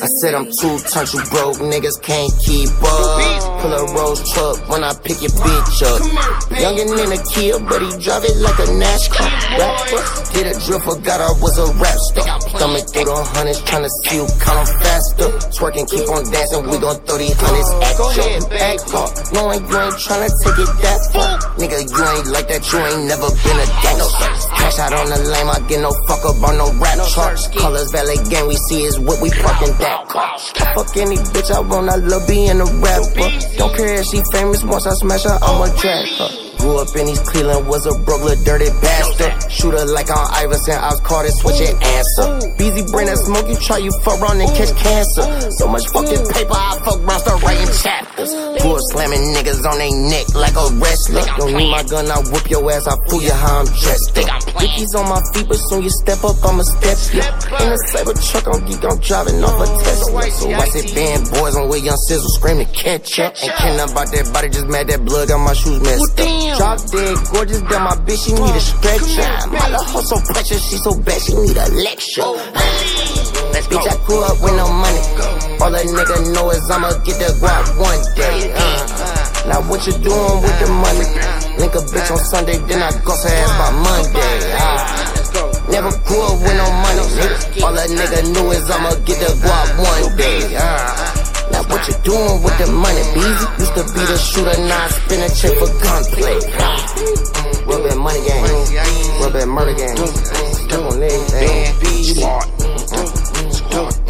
I said I'm too turned, you broke niggas can't keep up. Pull a Rolls truck when I pick your bitch up. Youngin' in a Kia, but he drive it like a NASCAR rapper. Did a drill, forgot I was a rap star. Thumbing through the hundreds, tryna see you count them faster. Twerking, keep on dancing, we gon' throw these hundreds at you. Act hard, knowing you ain't tryna take it that far. Nigga, you ain't like that, you ain't never been a gangster. Cash out on the lame, I get no fuck up on no rap charts. Colors, valet game, we see is what we parking that car. Fuck any bitch, I want, I love being a rapper. Don't care if she famous, once I smash her, I'ma drag her. Grew up in East Cleveland, was a broke little dirty bastard. Shooter like on Iverson, I was caught and switch your answer. Busy brain that smoke, you try, you fuck around and catch cancer. So much fucking paper, I fuck around, start writing chapters. Bull slamming niggas on they neck like a wrestler. Don't need my gun, I whip your ass, I fool you how I'm dressed up. Dickies on my feet, but soon you step up, I'ma step you. In a Saber truck, I'm geek, I'm driving off a Tesla. So I sit band boys on with young sizzle, screaming catch up. Ain't caring about that body, just mad that blood got my shoes messed up. Drop dead, gorgeous, damn my bitch, she need a stretcher. My little hoe so precious, she so bad, she need a lecture. Bitch, I grew up with no money. All a nigga know is I'ma get that guap one day. Now what you doing with the money? Link a bitch on Sunday, then I go her ass by Monday. Never grew up with no money, nigga. All a nigga knew is I'ma get that guap one day. Now what you doing with the money, Beezy? Used to be the shooter, now I spin a check for gunplay. Rub that money game, rub that murder game. Step on everything. Smart.